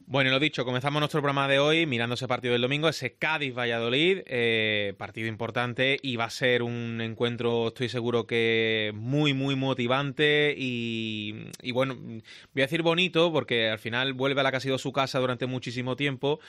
Bueno, y lo dicho, comenzamos nuestro programa de hoy mirando ese partido del domingo, ese Cádiz-Valladolid, partido importante y va a ser un encuentro, estoy seguro que muy, muy motivante y bueno, voy a decir bonito porque al final vuelve a la que ha sido su casa durante muchísimo tiempo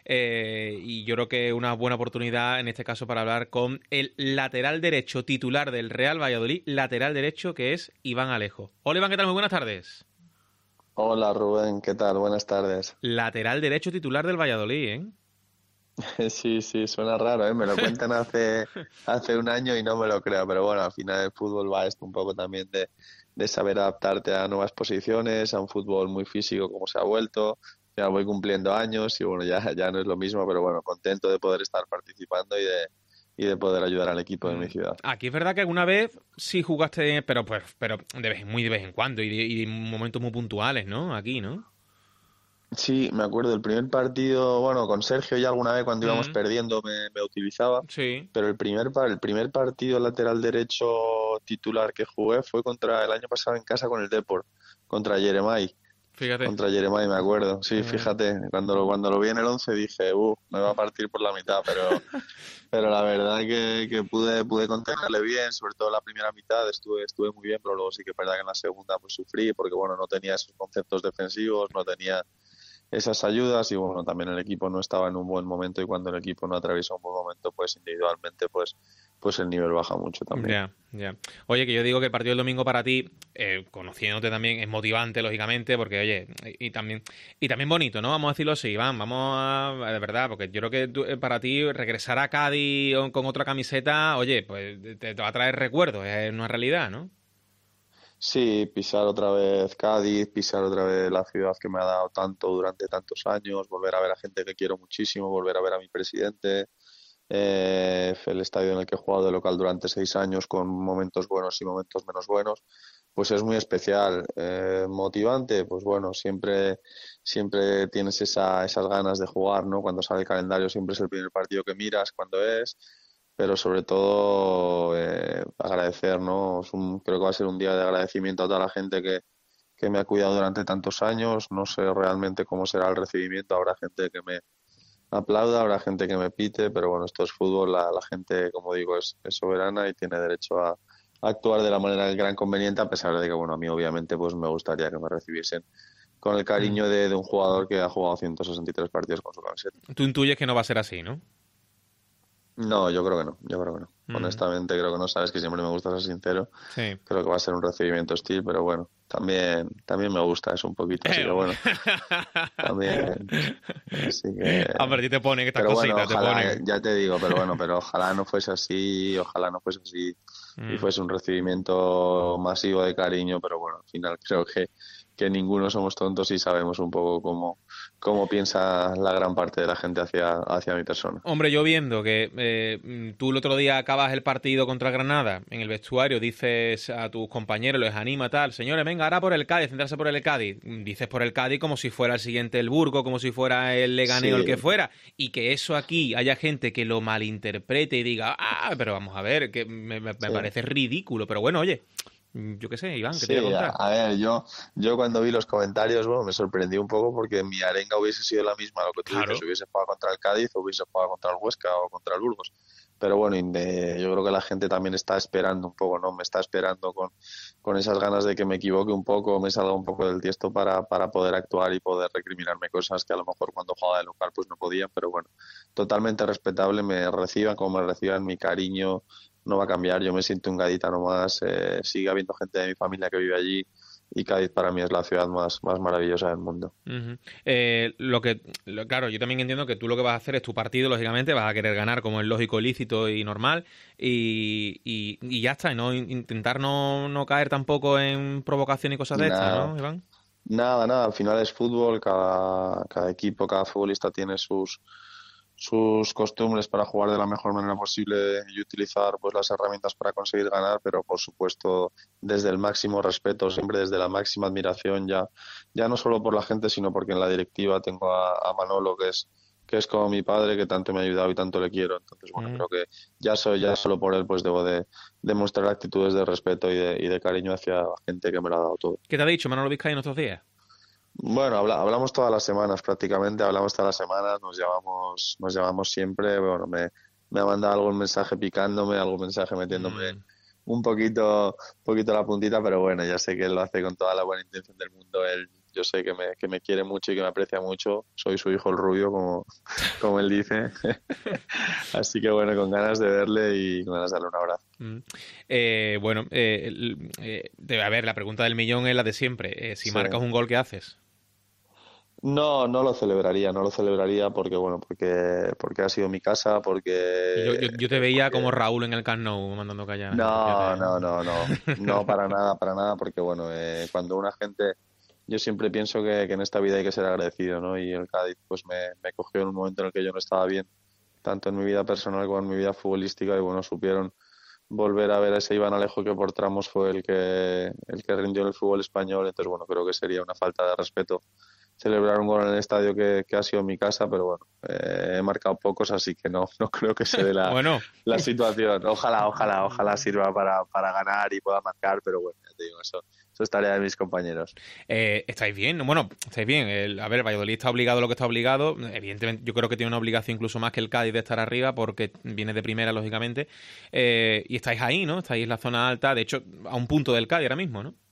y yo creo que es una buena oportunidad en este caso para hablar con el lateral derecho titular del Real Valladolid, lateral derecho que es Iván Alejo. Hola Iván, ¿qué tal? Muy buenas tardes. Hola Rubén, ¿qué tal? Buenas tardes. Lateral derecho titular del Valladolid, ¿eh? Sí, sí, suena raro, ¿eh? Me lo cuentan hace un año y no me lo creo, pero bueno, al final el fútbol va esto un poco también de saber adaptarte a nuevas posiciones, a un fútbol muy físico como se ha vuelto. Ya voy cumpliendo años y bueno, ya no es lo mismo, pero bueno, contento de poder estar participando y de poder ayudar al equipo de mi ciudad. Aquí es verdad que alguna vez sí jugaste, pero muy de vez en cuando y en momentos muy puntuales, ¿no? Aquí, ¿no? Sí, me acuerdo, el primer partido, bueno, con Sergio ya alguna vez cuando íbamos Mm, perdiendo me utilizaba, sí, pero el primer partido lateral derecho titular que jugué fue contra el año pasado en casa con el Depor, contra Yeremay, fíjate. contra Yeremay me acuerdo. Sí, Eh, fíjate, cuando lo vi en el 11 dije, me va a partir por la mitad, pero la verdad que pude contenerle bien, sobre todo la primera mitad estuve muy bien, pero luego sí que es verdad que en la segunda pues sufrí porque bueno, no tenía esos conceptos defensivos, no tenía esas ayudas y bueno, también el equipo no estaba en un buen momento y cuando el equipo no atraviesa un buen momento, pues individualmente pues el nivel baja mucho también. ya, ya. Oye, que yo digo que el partido del domingo para ti, conociéndote también, es motivante, lógicamente, porque, oye, y también bonito, ¿no? Vamos a decirlo así, Iván, de verdad, porque yo creo que para ti regresar a Cádiz con otra camiseta, oye, pues te va a traer recuerdos, es una realidad, ¿no? Sí, pisar otra vez Cádiz, pisar otra vez la ciudad que me ha dado tanto durante tantos años, volver a ver a gente que quiero muchísimo, volver a ver a mi presidente, el estadio en el que he jugado de local durante 6 años con momentos buenos y momentos menos buenos, pues es muy especial. Motivante, pues bueno, siempre tienes esas ganas de jugar, ¿no? Cuando sale el calendario siempre es el primer partido que miras cuando es, pero sobre todo agradecer, ¿no? Creo que va a ser un día de agradecimiento a toda la gente que me ha cuidado durante tantos años. No sé realmente cómo será el recibimiento, habrá gente que me aplauda, habrá gente que me pite, pero bueno, esto es fútbol, la gente, como digo, es soberana y tiene derecho a actuar de la manera del gran conveniente, a pesar de que, bueno, a mí obviamente pues me gustaría que me recibiesen con el Mm. cariño de un jugador que ha jugado 163 partidos con su camiseta. Tú intuyes que no va a ser así, ¿no? No, yo creo que no. Mm, Honestamente creo que no, sabes que siempre me gusta ser sincero, sí. creo que va a ser un recibimiento hostil, pero bueno, también me gusta eso un poquito, así que Hombre. bueno, también, así que Hombre, a ti te ponen estas pero bueno, cositas, te ojalá, ponen. ya te digo, pero ojalá no fuese así, ojalá no fuese así y Mm. fuese un recibimiento masivo de cariño, pero bueno, al final creo que ninguno somos tontos y sabemos un poco cómo piensa la gran parte de la gente hacia mi persona. Hombre, yo viendo que tú el otro día acabas el partido contra Granada, en el vestuario dices a tus compañeros, les anima tal, señores, venga, ahora por el Cádiz, centrarse por el Cádiz. Dices por el Cádiz como si fuera el siguiente el Burgo, como si fuera el Leganés o el Sí, que fuera, y que eso aquí haya gente que lo malinterprete y diga, ah, pero vamos a ver, que me sí. parece ridículo, pero bueno, oye, yo qué sé, Iván, ¿qué te voy a Sí, a, contar? a ver, yo cuando vi los comentarios, bueno, me sorprendí un poco porque mi arenga hubiese sido la misma, lo que tú dices, Claro. hubiese jugado contra el Cádiz, o hubiese jugado contra el Huesca o contra el Burgos. Pero bueno, yo creo que la gente también está esperando un poco, ¿no? Me está esperando con esas ganas de que me equivoque un poco, me salga un poco del tiesto para poder actuar y poder recriminarme cosas que a lo mejor cuando jugaba de local pues no podía, pero bueno, totalmente respetable, me reciban como me reciban, mi cariño no va a cambiar, yo me siento un gaditano más, sigue habiendo gente de mi familia que vive allí y Cádiz para mí es la ciudad más maravillosa del mundo. Ujú. Claro, yo también entiendo que tú lo que vas a hacer es tu partido, lógicamente, vas a querer ganar como es lógico, lícito y normal, y ya está, y no intentar no caer tampoco en provocación y cosas de estas, Nada, ¿no, Iván? nada, al final es fútbol, cada equipo, cada futbolista tiene sus costumbres para jugar de la mejor manera posible y utilizar pues las herramientas para conseguir ganar, pero por supuesto desde el máximo respeto, siempre desde la máxima admiración, ya no solo por la gente, sino porque en la directiva tengo a Manolo, que es como mi padre, que tanto me ha ayudado y tanto le quiero. Entonces, bueno, Mm. creo que ya solo por él pues debo de demostrar actitudes de respeto y de cariño hacia la gente que me lo ha dado todo. ¿Qué te ha dicho Manolo Vizcaíno estos días? Bueno, hablamos todas las semanas prácticamente, hablamos todas las semanas, nos llamamos siempre. Bueno, me ha mandado algún mensaje picándome, algún mensaje metiéndome Mm. un poquito la puntita, pero bueno, ya sé que él lo hace con toda la buena intención del mundo. Yo sé que me quiere mucho y que me aprecia mucho. Soy su hijo el rubio, como él dice. Así que bueno, con ganas de verle y con ganas de darle un abrazo. Mm. Bueno, a ver, la pregunta del millón es la de siempre. Si Sí. marcas un gol, ¿qué haces? No, no lo celebraría porque, bueno, porque ha sido mi casa, Yo te veía porque como Raúl en el Camp Nou mandando callar a la gente, no, fíjate. no, no, no, no para nada, porque bueno, cuando una gente, yo siempre pienso que en esta vida hay que ser agradecido, ¿no? Y el Cádiz pues me cogió en un momento en el que yo no estaba bien, tanto en mi vida personal como en mi vida futbolística, y bueno, supieron volver a ver a ese Iván Alejo que por tramos fue el que rindió en el fútbol español. Entonces bueno, creo que sería una falta de respeto celebrar un gol en el estadio que ha sido mi casa, pero bueno, he marcado pocos, así que no, no creo que se dé Bueno, la situación. Ojalá sirva para ganar y pueda marcar, pero bueno, ya te digo, eso es tarea de mis compañeros. estáis bien, ¿no? Bueno, estáis bien. A ver, el Valladolid está obligado a lo que está obligado. Evidentemente, yo creo que tiene una obligación incluso más que el Cádiz de estar arriba, porque viene de primera, lógicamente. Y estáis ahí, ¿no? Estáis en la zona alta, de hecho, a un punto del Cádiz ahora mismo, ¿no?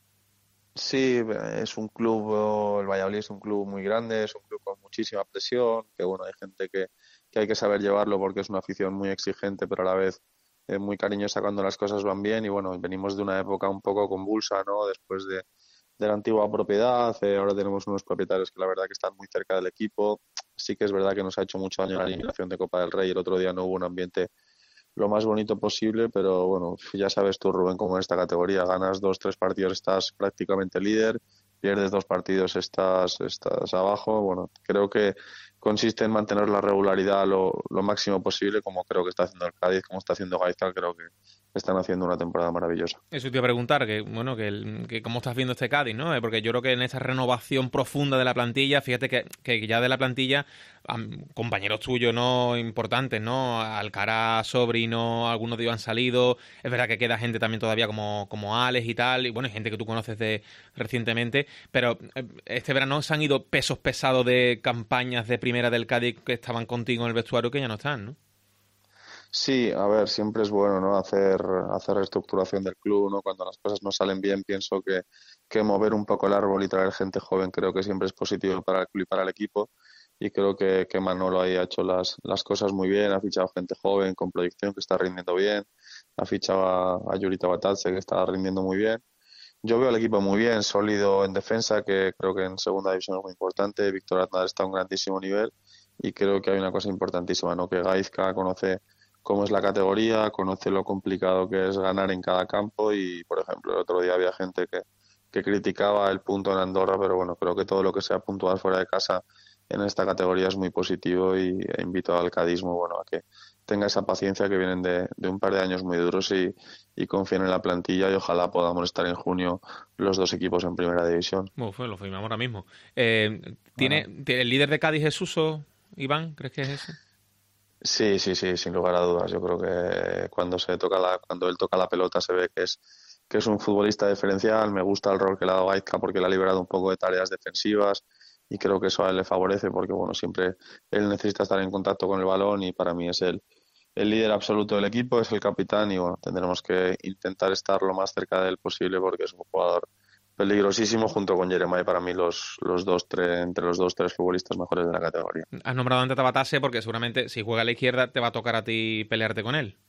Sí, es un club, el Valladolid es un club muy grande, es un club con muchísima presión, que bueno, hay gente que hay que saber llevarlo porque es una afición muy exigente, pero a la vez muy cariñosa cuando las cosas van bien. Y bueno, venimos de una época un poco convulsa, ¿no? Después de la antigua propiedad, ahora tenemos unos propietarios que la verdad que están muy cerca del equipo. Sí que es verdad que nos ha hecho mucho daño la eliminación de Copa del Rey. El otro día no hubo un ambiente lo más bonito posible, pero bueno, ya sabes tú, Rubén, cómo en esta categoría ganas 2, 3 partidos, estás prácticamente líder, pierdes 2 partidos, estás abajo. Bueno, creo que consiste en mantener la regularidad lo máximo posible, como creo que está haciendo el Cádiz, como está haciendo Gaizka. Creo que están haciendo una temporada maravillosa. Eso te iba a preguntar, que bueno, que cómo estás viendo este Cádiz, ¿no? Porque yo creo que en esa renovación profunda de la plantilla, fíjate que ya de la plantilla, compañeros tuyos, ¿no? Importantes, ¿no? Alcaraz, Sobrino, algunos de ellos han salido. Es verdad que queda gente también todavía como Alex y tal, y bueno, hay gente que tú conoces de recientemente, pero este verano se han ido pesos pesados de campañas de primera del Cádiz que estaban contigo en el vestuario que ya no están, ¿no? Sí, a ver, siempre es bueno, ¿no? Hacer reestructuración del club, ¿no? Cuando las cosas no salen bien, pienso que mover un poco el árbol y traer gente joven creo que siempre es positivo para el club y para el equipo. Y creo que Manolo ahí ha hecho las cosas muy bien, ha fichado gente joven con proyección que está rindiendo bien, ha fichado a Yurita Batatse que está rindiendo muy bien. Yo veo al equipo muy bien, sólido en defensa, que creo que en segunda división es muy importante. Víctor Aznar está a un grandísimo nivel y creo que hay una cosa importantísima, ¿no? Que Gaizka conoce cómo es la categoría, conoce lo complicado que es ganar en cada campo. Y, por ejemplo, el otro día había gente que criticaba el punto en Andorra, pero bueno, creo que todo lo que sea puntuar fuera de casa en esta categoría es muy positivo. E invito al cadismo, bueno, a que tenga esa paciencia, que vienen de un par de años muy duros, y confíen en la plantilla, y ojalá podamos estar en junio los dos equipos en primera división. Bueno, pues lo firmamos ahora mismo. Bueno. ¿El líder de Cádiz es Suso, Iván? ¿Crees que es ese? Sí, sí, sí, sin lugar a dudas. Yo creo que cuando él toca la pelota se ve que es un futbolista diferencial. Me gusta el rol que le ha dado Gaizka porque le ha liberado un poco de tareas defensivas, y creo que eso a él le favorece porque bueno, siempre él necesita estar en contacto con el balón, y para mí es el líder absoluto del equipo, es el capitán. Y bueno, tendremos que intentar estar lo más cerca de él posible porque es un jugador peligrosísimo junto con Jeremai, para mí los dos, entre los dos, tres futbolistas mejores de la categoría. Has nombrado antes a Tabatase porque seguramente si juega a la izquierda te va a tocar a ti pelearte con él.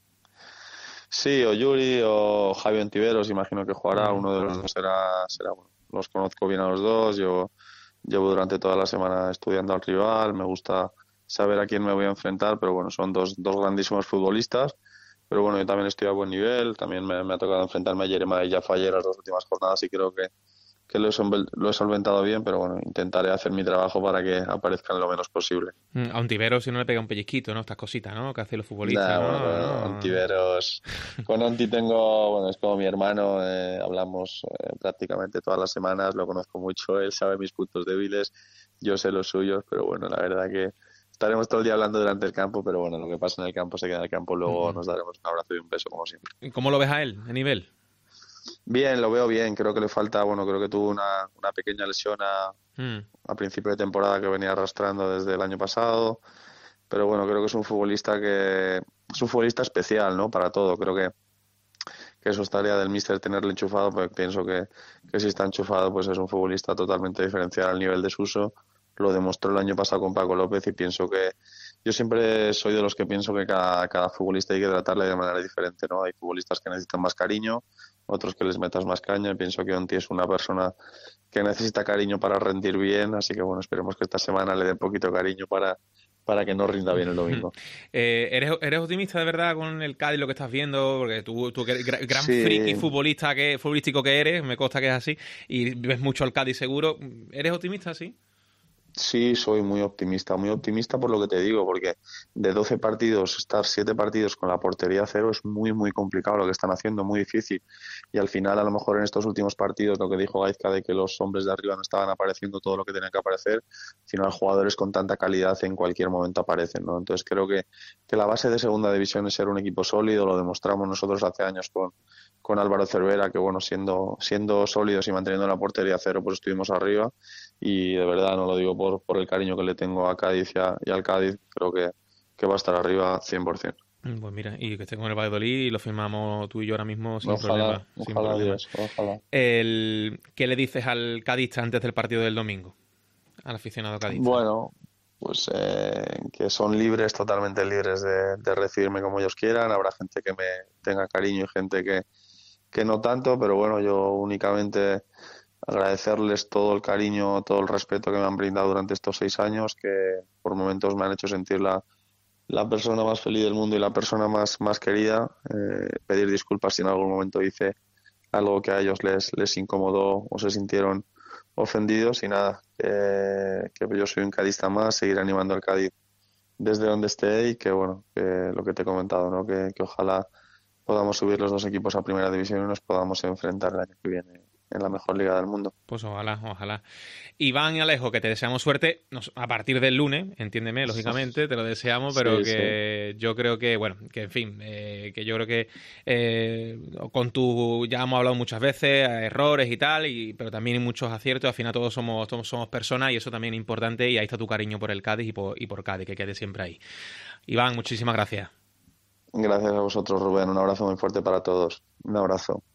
Sí, o Yuri o Javi Ontiveros, imagino que jugará. Ujú. Uno de los dos será bueno. Los conozco bien a los dos. Yo llevo durante toda la semana estudiando al rival. Me gusta saber a quién me voy a enfrentar, pero bueno, son dos grandísimos futbolistas. Pero bueno, yo también estoy a buen nivel. También me ha tocado enfrentarme a Jeremiah y Jaffa las 2 últimas jornadas, y creo que lo he solventado bien, pero bueno, intentaré hacer mi trabajo para que aparezcan lo menos posible. A un Tibero si no le pega un pellizquito, ¿no? Estas cositas, ¿no? Que hacen los futbolistas, Nada, bueno, ¿no? con No. Ontiveros, con Onti tengo, bueno, es como mi hermano. Hablamos prácticamente todas las semanas, lo conozco mucho, él sabe mis puntos débiles, yo sé los suyos, pero bueno, la verdad que estaremos todo el día hablando durante el campo, pero bueno, lo que pasa en el campo se queda en el campo. Luego Mm. nos daremos un abrazo y un beso, como siempre. ¿Y cómo lo ves a él, a nivel? Bien, lo veo bien. Creo que le falta, bueno, creo que tuvo una pequeña lesión Mm. a principio de temporada que venía arrastrando desde el año pasado. Pero bueno, creo que es un futbolista especial, ¿no? Para todo. Creo que eso estaría del míster tenerlo enchufado, pues pienso que si está enchufado, pues es un futbolista totalmente diferencial al nivel de Suso. Lo demostró el año pasado con Paco López y pienso que yo siempre soy de los que pienso que cada futbolista hay que tratarle de manera diferente, ¿no? Hay futbolistas que necesitan más cariño, otros que les metas más caña, y pienso que Onti es una persona que necesita cariño para rendir bien, así que bueno, esperemos que esta semana le dé un poquito de cariño para que no rinda bien el domingo. ¿Eres optimista de verdad con el Cádiz, lo que estás viendo? Porque tú que eres gran friki Sí, futbolístico que eres, me consta que es así, y ves mucho al Cádiz seguro. ¿Eres optimista, sí? sí, soy muy optimista por lo que te digo, porque de 12 partidos, estar 7 partidos con la portería a cero es muy, muy complicado lo que están haciendo, muy difícil. Y al final, a lo mejor en estos últimos partidos, lo que dijo Gaizka de que los hombres de arriba no estaban apareciendo todo lo que tenían que aparecer, al final jugadores con tanta calidad en cualquier momento aparecen, ¿no? Entonces creo que la base de segunda división es ser un equipo sólido, lo demostramos nosotros hace años con Álvaro Cervera, que bueno, siendo sólidos y manteniendo la portería a cero, pues estuvimos arriba y de verdad no lo digo por el cariño que le tengo a Cádiz y al Cádiz, creo que va a estar arriba 100%. Pues mira, y que esté con el Valladolid y lo firmamos tú y yo ahora mismo sin Ojalá, problema, sin ojalá problema. Dios, ojalá. ¿Qué le dices al cadista antes del partido del domingo? Al aficionado cadista. Bueno, pues que son libres, totalmente libres de recibirme como ellos quieran. Habrá gente que me tenga cariño y gente que no tanto, pero bueno, yo únicamente agradecerles todo el cariño, todo el respeto que me han brindado durante estos 6 años, que por momentos me han hecho sentir la persona más feliz del mundo y la persona más querida. Pedir disculpas si en algún momento hice algo que a ellos les incomodó o se sintieron ofendidos y nada, que yo soy un cadista más, seguir animando al Cádiz desde donde esté y que bueno, que lo que te he comentado, ¿no? Que ojalá podamos subir los dos equipos a primera división y nos podamos enfrentar el año que viene en la mejor liga del mundo. Pues ojalá, ojalá. Iván y Alejo, que te deseamos suerte a partir del lunes, entiéndeme, lógicamente, te lo deseamos, pero Sí, sí. que yo creo que, bueno, que en fin, que yo creo que con tu, ya hemos hablado muchas veces, errores y tal, pero también hay muchos aciertos, al final todos somos personas y eso también es importante y ahí está tu cariño por el Cádiz y por Cádiz, que quede siempre ahí. Iván, muchísimas gracias. Gracias a vosotros, Rubén. Un abrazo muy fuerte para todos. Un abrazo.